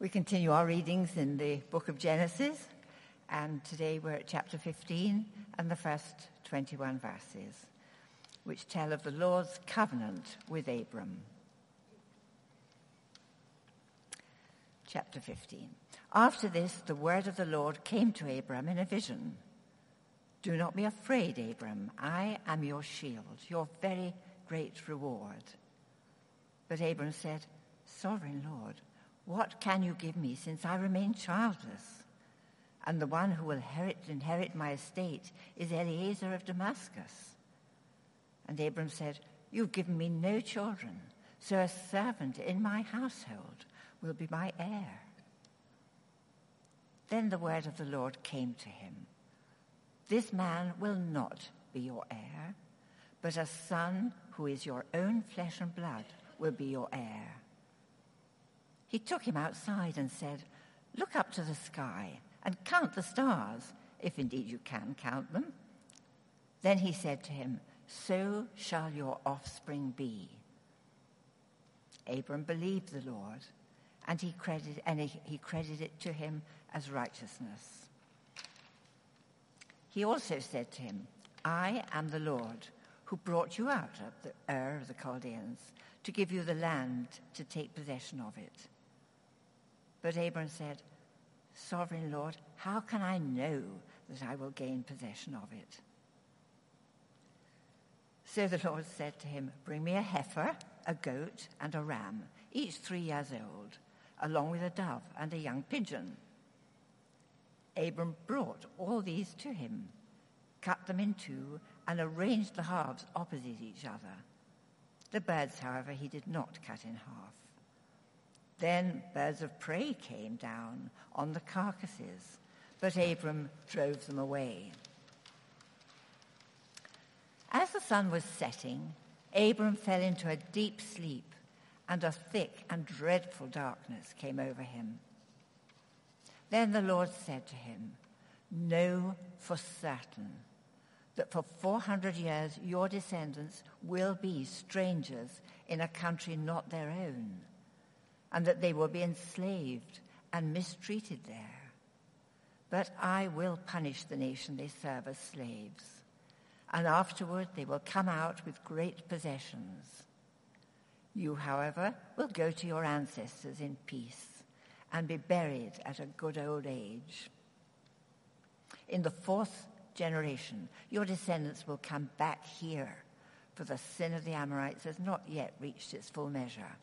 We continue our readings in the book of Genesis, and today we're at chapter 15 and the first 21 verses, which tell of the Lord's covenant with Abram. Chapter 15. After this, the word of the Lord came to Abram in a vision. "Do not be afraid, Abram. I am your shield, your very great reward." But Abram said, "Sovereign Lord, what can you give me since I remain childless? And the one who will inherit my estate is Eliezer of Damascus." And Abram said, "You've given me no children, so a servant in my household will be my heir." Then the word of the Lord came to him. "This man will not be your heir, but a son who is your own flesh and blood will be your heir." He took him outside and said, "Look up to the sky and count the stars, if indeed you can count them." Then he said to him, "So shall your offspring be." Abram believed the Lord, and he credited it to him as righteousness. He also said to him, "I am the Lord who brought you out of the Ur of the Chaldeans to give you the land to take possession of it." But Abram said, "Sovereign Lord, how can I know that I will gain possession of it?" So the Lord said to him, "Bring me a heifer, a goat, and a ram, each 3 years old, along with a dove and a young pigeon." Abram brought all these to him, cut them in two, and arranged the halves opposite each other. The birds, however, he did not cut in half. Then birds of prey came down on the carcasses, but Abram drove them away. As the sun was setting, Abram fell into a deep sleep, and a thick and dreadful darkness came over him. Then the Lord said to him, "Know for certain that for 400 years your descendants will be strangers in a country not their own, and that they will be enslaved and mistreated there. But I will punish the nation they serve as slaves, and afterward they will come out with great possessions. You, however, will go to your ancestors in peace and be buried at a good old age. In the 4th generation, your descendants will come back here, for the sin of the Amorites has not yet reached its full measure."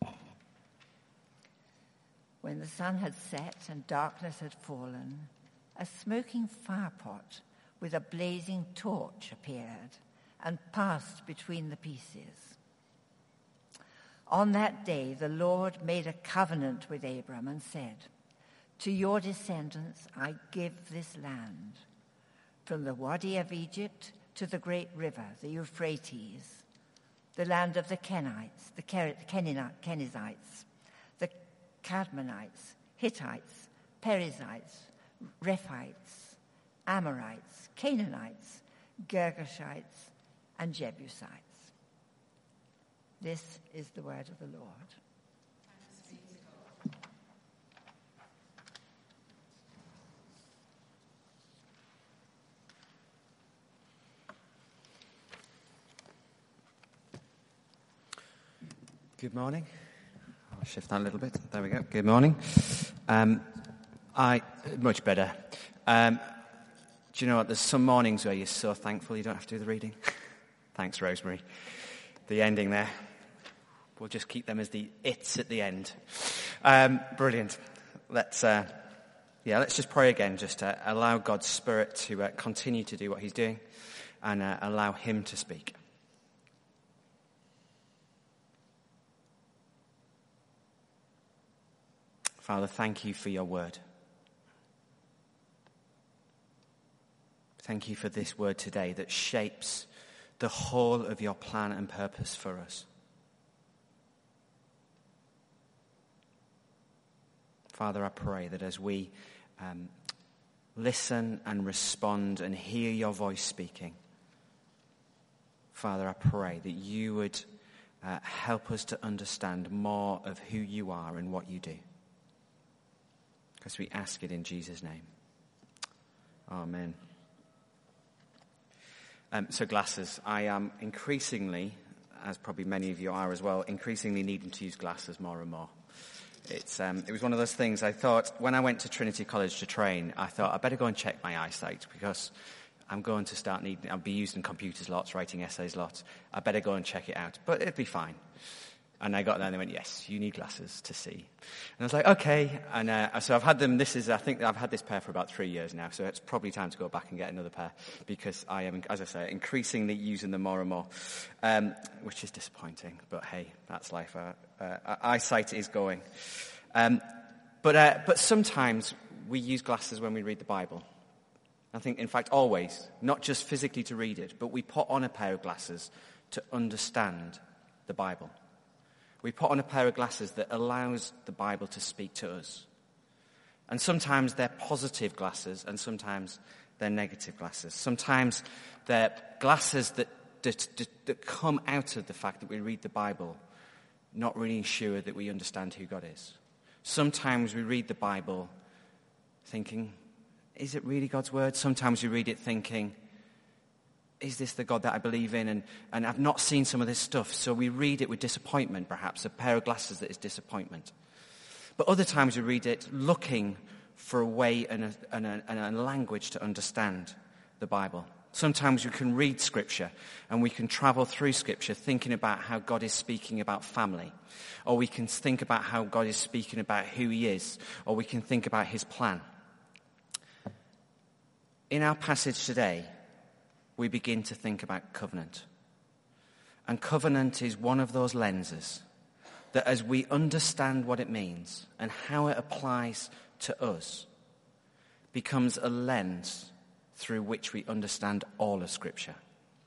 When the sun had set and darkness had fallen, a smoking firepot with a blazing torch appeared and passed between the pieces. On that day, the Lord made a covenant with Abram and said, "To your descendants I give this land, from the Wadi of Egypt to the great river, the Euphrates, the land of the Kenites, the Kenizzites, the Cadmonites, Hittites, Perizzites, Rephites, Amorites, Canaanites, Girgashites, and Jebusites." This is the word of the Lord. Thanks be to God. Good morning. I'll shift that a little bit. There we go. Good morning. Much better. Do you know what? There's some mornings where you're so thankful you don't have to do the reading. Thanks, Rosemary. The ending there. We'll just keep them as the it's at the end. Brilliant. Let's just pray again, just to allow God's Spirit to continue to do what he's doing and allow him to speak. Father, thank you for your word. Thank you for this word today that shapes the whole of your plan and purpose for us. Father, I pray that as we listen and respond and hear your voice speaking, Father, I pray that you would help us to understand more of who you are and what you do. as we ask it in Jesus' name. Amen. So glasses. I am increasingly, as probably many of you are as well, increasingly needing to use glasses more and more. It was one of those things I thought, when I went to Trinity College to train, I thought I better go and check my eyesight because I'm going to start needing, I'll be using computers lots, writing essays lots. I better go and check it out. But it'd be fine. And I got there and they went, yes, you need glasses to see. And I was like, okay. And so I've had them, I think I've had this pair for about 3 years now. So it's probably time to go back and get another pair because I am, as I say, increasingly using them more and more, which is disappointing. But hey, that's life. Eyesight is going. But sometimes we use glasses when we read the Bible. I think, in fact, always, not just physically to read it, but we put on a pair of glasses to understand the Bible. We put on a pair of glasses that allows the Bible to speak to us. And sometimes they're positive glasses, and sometimes they're negative glasses. Sometimes they're glasses that come out of the fact that we read the Bible, not really sure that we understand who God is. Sometimes we read the Bible thinking, is it really God's word? Sometimes we read it thinking, is this the God that I believe in? And I've not seen some of this stuff. So we read it with disappointment, perhaps, a pair of glasses that is disappointment. But other times we read it looking for a way and a language to understand the Bible. Sometimes we can read Scripture and we can travel through Scripture thinking about how God is speaking about family. Or we can think about how God is speaking about who he is. Or we can think about his plan. In our passage today, we begin to think about covenant. And covenant is one of those lenses that as we understand what it means and how it applies to us, becomes a lens through which we understand all of Scripture.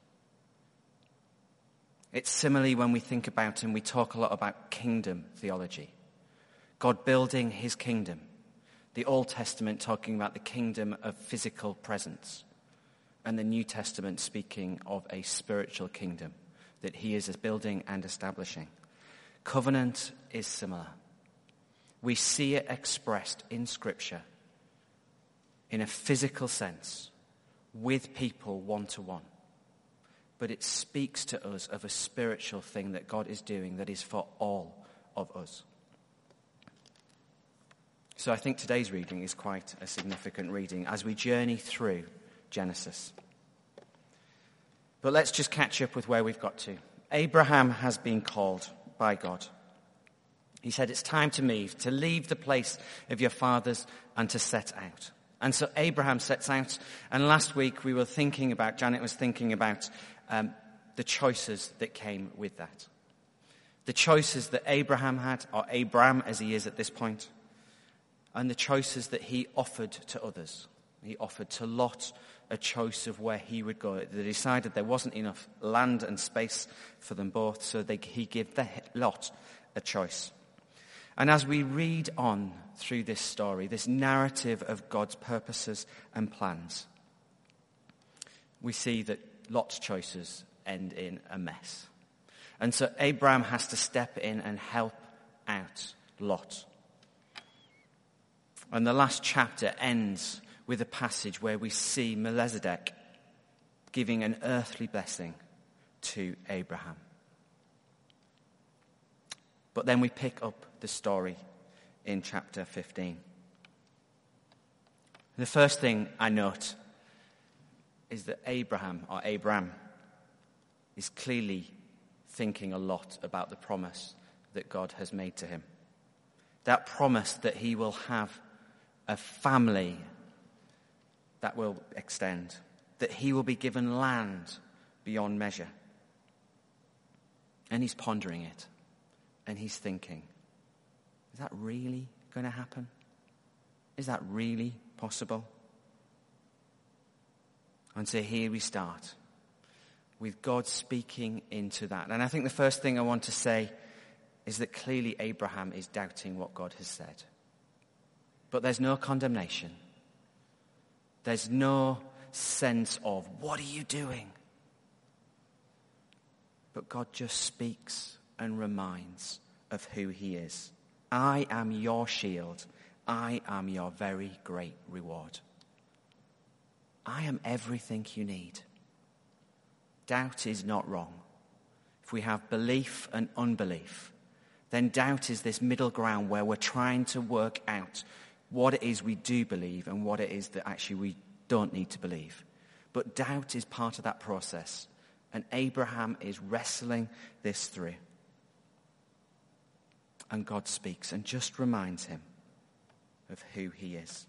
It's similarly when we think about and we talk a lot about kingdom theology. God building his kingdom. The Old Testament talking about the kingdom of physical presence. And the New Testament speaking of a spiritual kingdom that he is building and establishing. Covenant is similar. We see it expressed in Scripture in a physical sense with people one-to-one. But it speaks to us of a spiritual thing that God is doing that is for all of us. So I think today's reading is quite a significant reading as we journey through Genesis. But let's just catch up with where we've got to. Abraham has been called by God. He said, it's time to leave the place of your fathers and to set out. And so Abraham sets out. And last week Janet was thinking about the choices that came with that. The choices that Abraham had, or Abram as he is at this point, and the choices that he offered to others. He offered to Lot a choice of where he would go. They decided there wasn't enough land and space for them both, so he gave Lot a choice. And as we read on through this story, this narrative of God's purposes and plans, we see that Lot's choices end in a mess. And so Abraham has to step in and help out Lot. And the last chapter ends with a passage where we see Melchizedek giving an earthly blessing to Abraham. But then we pick up the story in chapter 15. The first thing I note is that Abram is clearly thinking a lot about the promise that God has made to him. That promise that he will have a family that will extend, that he will be given land beyond measure. And he's pondering it, and he's thinking, is that really going to happen? Is that really possible? And so here we start with God speaking into that. And I think the first thing I want to say is that clearly Abraham is doubting what God has said. But there's no condemnation. There's no sense of, what are you doing? But God just speaks and reminds of who he is. I am your shield. I am your very great reward. I am everything you need. Doubt is not wrong. If we have belief and unbelief, then doubt is this middle ground where we're trying to work out what it is we do believe and what it is that actually we don't need to believe. But doubt is part of that process. And Abraham is wrestling this through. And God speaks and just reminds him of who he is.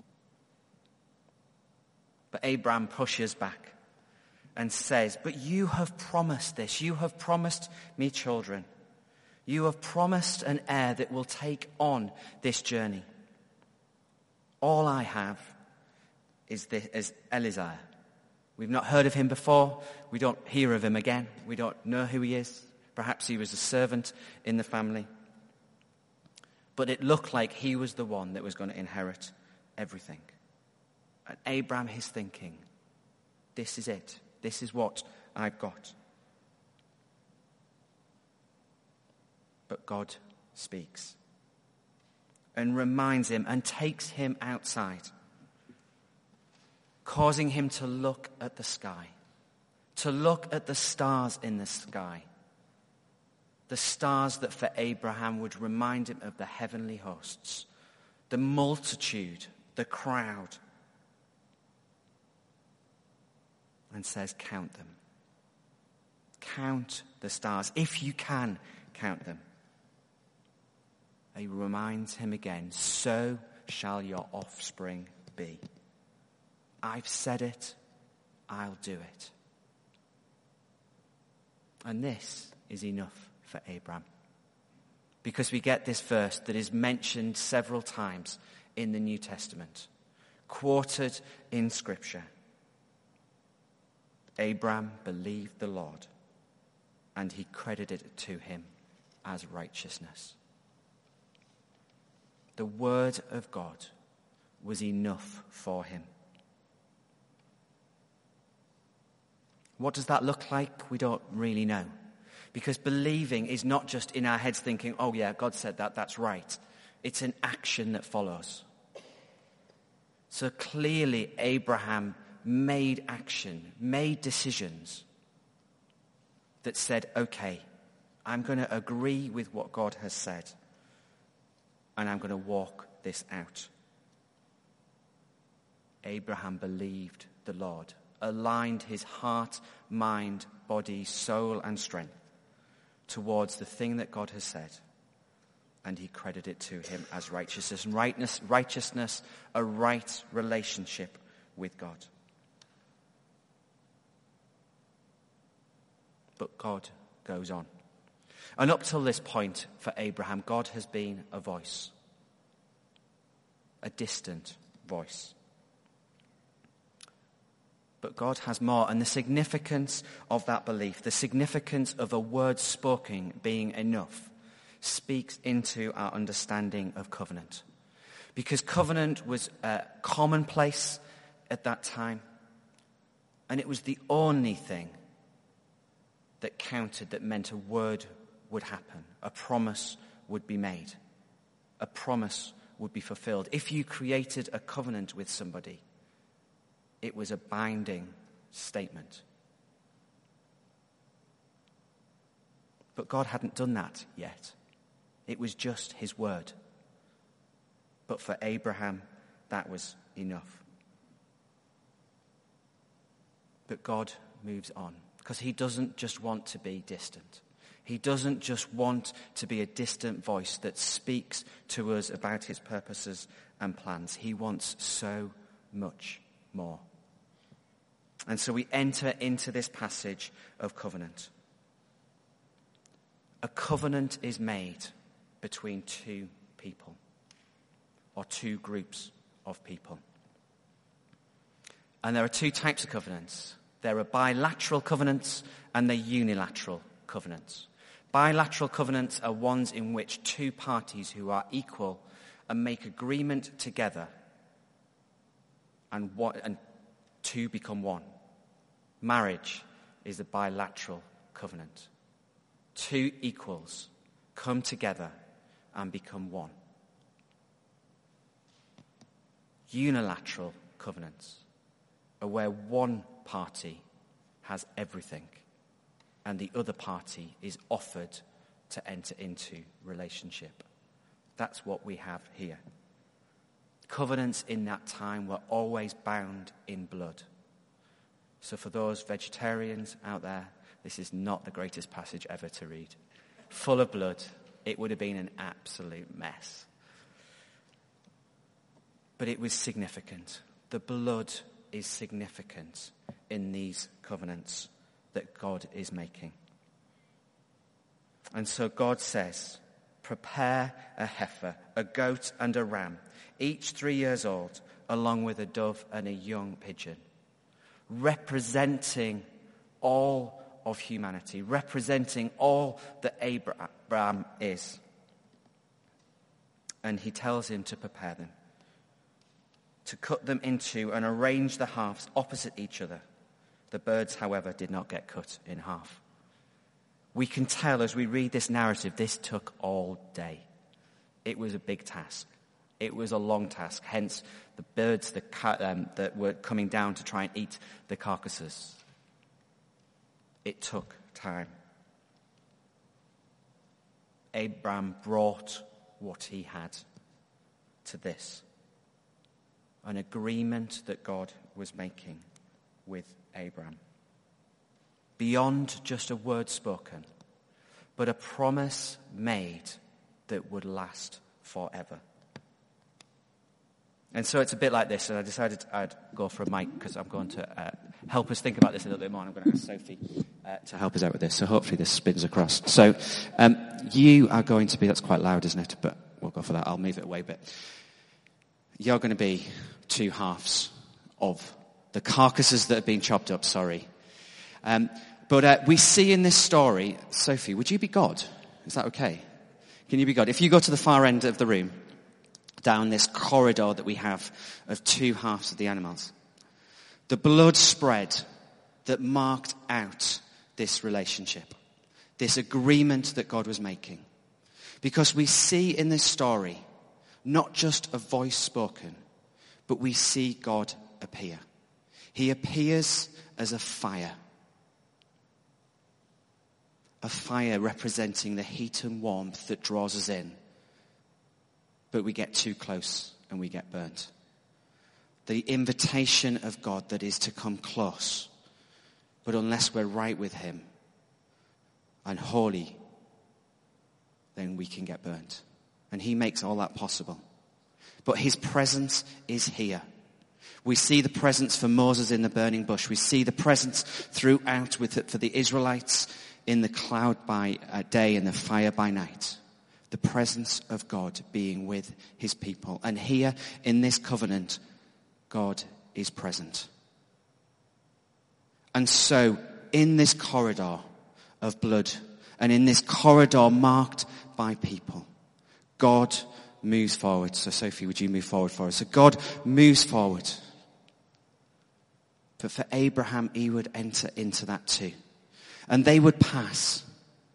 But Abraham pushes back and says, but you have promised this. You have promised me children. You have promised an heir that will take on this journey. All I have is Eliezer. We've not heard of him before. We don't hear of him again. We don't know who he is. Perhaps he was a servant in the family. But it looked like he was the one that was going to inherit everything. And Abraham is thinking, this is it. This is what I've got. But God speaks and reminds him and takes him outside, causing him to look at the sky, to look at the stars in the sky, the stars that for Abraham would remind him of the heavenly hosts, the multitude, the crowd, and says, count them. Count the stars, if you can count them. He reminds him again, so shall your offspring be. I've said it, I'll do it. And this is enough for Abraham. Because we get this verse that is mentioned several times in the New Testament, quoted in Scripture. Abraham believed the Lord, and he credited it to him as righteousness. The word of God was enough for him. What does that look like? We don't really know. Because believing is not just in our heads thinking, oh yeah, God said that, that's right. It's an action that follows. So clearly Abraham made action, made decisions that said, okay, I'm going to agree with what God has said, and I'm going to walk this out. Abraham believed the Lord, aligned his heart, mind, body, soul, and strength towards the thing that God has said, and he credited it to him as righteousness. And righteousness, a right relationship with God. But God goes on. And up till this point for Abraham, God has been a voice, a distant voice. But God has more, and the significance of that belief, the significance of a word spoken being enough, speaks into our understanding of covenant. Because covenant was commonplace at that time, and it was the only thing that counted, that meant a word would happen, a promise would be made, a promise would be fulfilled. If you created a covenant with somebody, it was a binding statement. But God hadn't done that yet. It was just his word. But for Abraham, that was enough. But God moves on, because he doesn't just want to be distant. He doesn't just want to be a distant voice that speaks to us about his purposes and plans. He wants so much more. And so we enter into this passage of covenant. A covenant is made between two people, or two groups of people. And there are two types of covenants. There are bilateral covenants and they're unilateral covenants. Bilateral covenants are ones in which two parties who are equal and make agreement together, and two become one. Marriage is a bilateral covenant. Two equals come together and become one. Unilateral covenants are where one party has everything and the other party is offered to enter into relationship. That's what we have here. Covenants in that time were always bound in blood. So for those vegetarians out there, this is not the greatest passage ever to read. Full of blood, it would have been an absolute mess. But it was significant. The blood is significant in these covenants that God is making. And so God says, prepare a heifer, a goat and a ram, each 3 years old, along with a dove and a young pigeon, representing all of humanity, representing all that Abraham is. And he tells him to prepare them, to cut them into and arrange the halves opposite each other. The birds, however, did not get cut in half. We can tell as we read this narrative, this took all day. It was a big task. It was a long task. Hence, the birds that were coming down to try and eat the carcasses. It took time. Abraham brought what he had to this. An agreement that God was making with Abraham. Beyond just a word spoken, but a promise made that would last forever. And so it's a bit like this, and I decided I'd go for a mic because I'm going to help us think about this a little bit more. I'm going to ask Sophie to help us out with this, so hopefully this spins across. So you are going to be, that's quite loud, isn't it? But we'll go for that. I'll move it away a bit. You're going to be two halves of the carcasses that have been chopped up, But we see in this story, Sophie, would you be God? Is that okay? Can you be God? If you go to the far end of the room, down this corridor that we have of two halves of the animals, the blood spread that marked out this relationship, this agreement that God was making. Because we see in this story not just a voice spoken, but we see God appear. He appears as a fire representing the heat and warmth that draws us in. But we get too close and we get burnt. The invitation of God that is to come close, but unless we're right with him and holy, then we can get burnt. And he makes all that possible. But his presence is here. We see the presence for Moses in the burning bush. We see the presence throughout for the Israelites in the cloud by day and the fire by night. The presence of God being with his people. And here in this covenant, God is present. And so in this corridor of blood and in this corridor marked by people, God moves forward. So Sophie, would you move forward for us? So God moves forward. But for Abraham, he would enter into that too. And they would pass.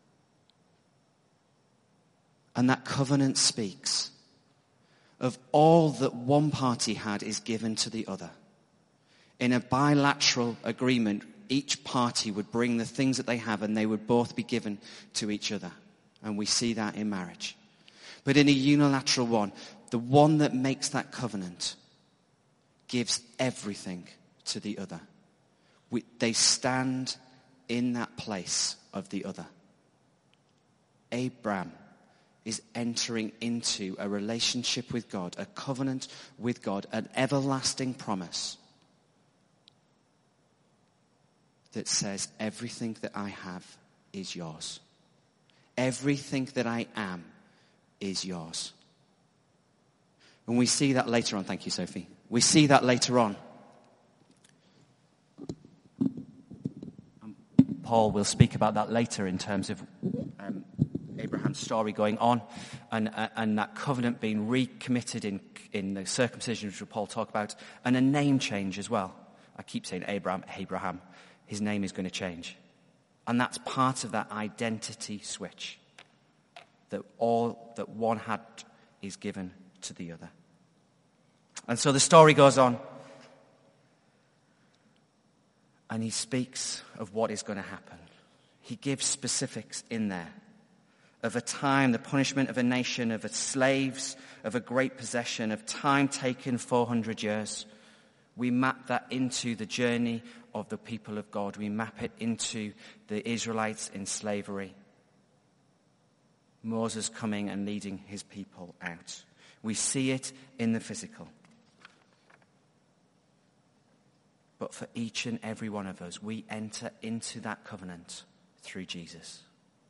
And that covenant speaks of all that one party had is given to the other. In a bilateral agreement, each party would bring the things that they have and they would both be given to each other. And we see that in marriage. But in a unilateral one, the one that makes that covenant gives everything to the other. They stand in that place of the other. Abraham is entering into a relationship with God, a covenant with God, an everlasting promise that says everything that I have is yours. Everything that I am is yours. And we see that later on. Thank you, Sophie. We see that later on. Paul will speak about that later in terms of Abraham's story going on and that covenant being recommitted in the circumcision, which Paul talk about, and a name change as well. I keep saying Abraham. His name is going to change. And that's part of that identity switch. That all that one had is given to the other. And so the story goes on. And he speaks of what is going to happen. He gives specifics in there of a time, the punishment of a nation, of its slaves, of a great possession, of time taken 400 years. We map that into the journey of the people of God. We map it into the Israelites in slavery. Moses coming and leading his people out. We see it in the physical. But for each and every one of us, we enter into that covenant through Jesus.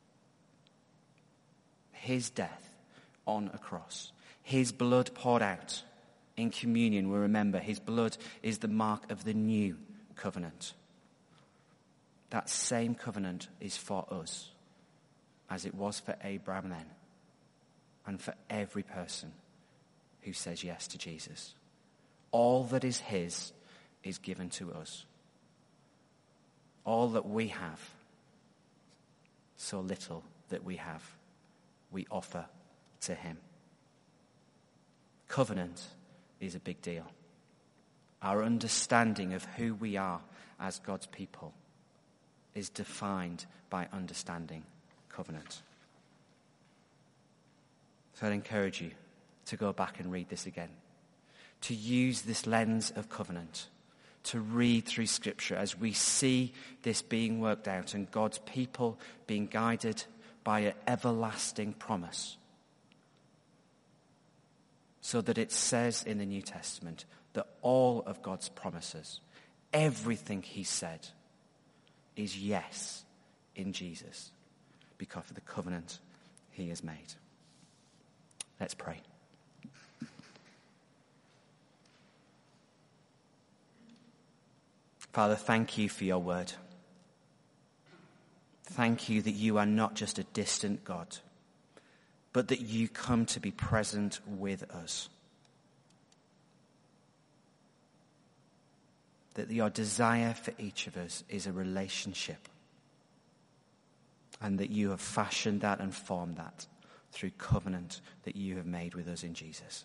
His death on a cross. His blood poured out in communion. We remember his blood is the mark of the new covenant. That same covenant is for us, as it was for Abraham then, and for every person who says yes to Jesus. All that is his is given to us. All that we have, so little that we have, we offer to him. Covenant is a big deal. Our understanding of who we are as God's people is defined by understanding covenant. So I'd encourage you to go back and read this again, to use this lens of covenant, to read through Scripture as we see this being worked out and God's people being guided by an everlasting promise. So that it says in the New Testament that all of God's promises, everything he said, is yes in Jesus because of the covenant he has made. Let's pray. Father, thank you for your word. Thank you that you are not just a distant God, but that you come to be present with us. That your desire for each of us is a relationship, and that you have fashioned that and formed that through covenant that you have made with us in Jesus.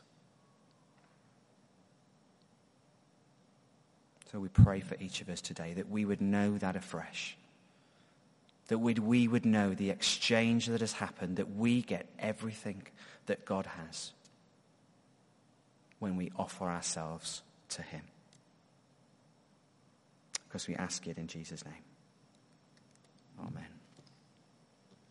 So we pray for each of us today that we would know that afresh. That we would know the exchange that has happened, that we get everything that God has when we offer ourselves to him. Because we ask it in Jesus' name. Amen.